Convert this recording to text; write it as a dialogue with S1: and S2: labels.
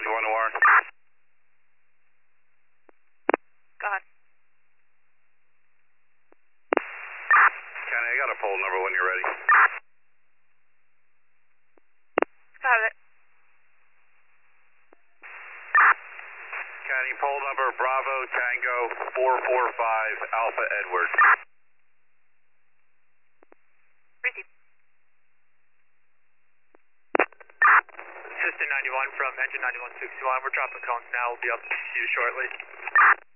S1: 91 to Warren.
S2: Go ahead.
S1: Kenny, I got a poll number when you're ready.
S2: Got it.
S1: Kenny, poll number Bravo Tango 445 Alpha Edward.
S2: Receive.
S3: Assistant 91 from engine 9161. We're dropping cones now. We'll be up to you shortly.